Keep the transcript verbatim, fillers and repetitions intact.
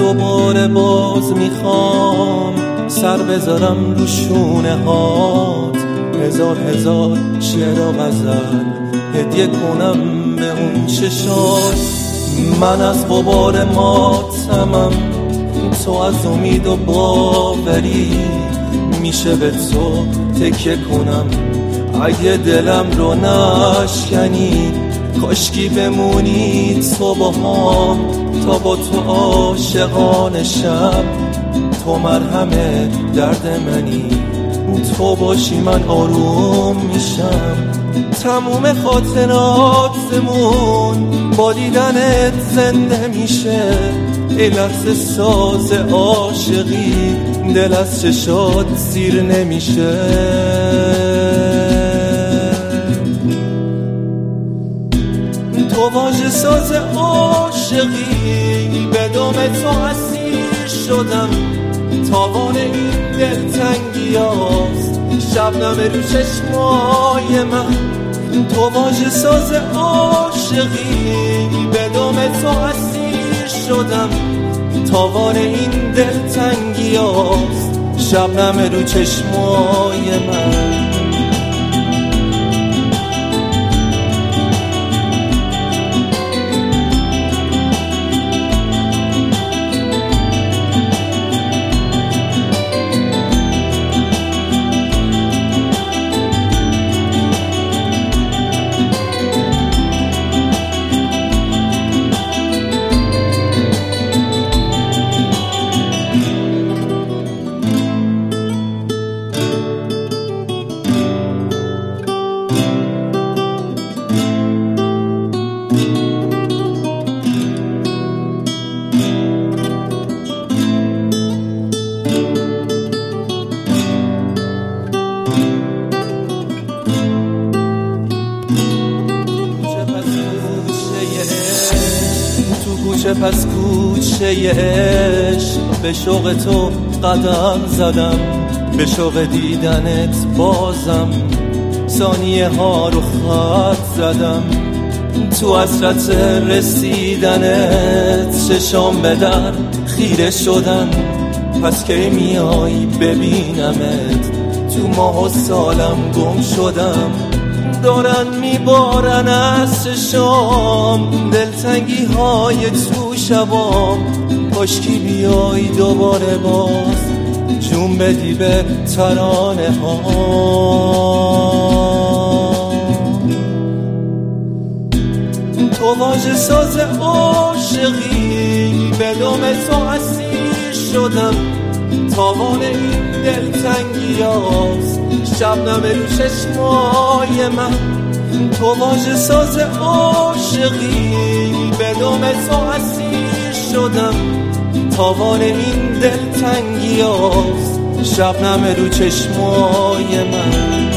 دوباره باز میخوام سر بذارم رو شونه هات، هزار هزار شعر و غزل هدیه کنم به اون چشات. من از غبار ماتمم، تو از امید و باوری میشه به تو تکیه کنم اگه دلم رو نشکنی. کاشکی بمونی تو با هم تا با تو عاشقان شب، تو مرهم درد منی، تو باشی من آروم میشم. تموم خاطراتمون با دیدنت زنده میشه، ای لحظه ساز عاشقی دل از چشات سیر نمیشه. تو واژه ساز عاشقی به دام تو اسیر شدم، تاوان این دلتنگی هاست شبنم رو چشمای من. تو واژه ساز عاشقی به دام تو اسیر شدم، تاوان این دلتنگی هاست شبنم رو چشمای من. کوچه پس کوچه عشق به شوق تو قدم زدم، به شوق دیدنت بازم ثانیه ها رو خط زدم. تو حسرت رسیدنت چشام به در خیره شدن، پس کی میای ببینمت تو ماه و سالم گم شدم. دارن میبارن از چشام دلتنگی های تو شبام، کاشکی بیای دوباره باز جون بدی به ترانه ها. تو واژه ساز عاشقی به دام تو اسیر شدم، تاوان این دلتنگی هاست شبنم رو چشمای من. تو واژه ساز عاشقی به دام تو اسیر شدم، تاوان این دلتنگی هاست شبنم رو چشمای من.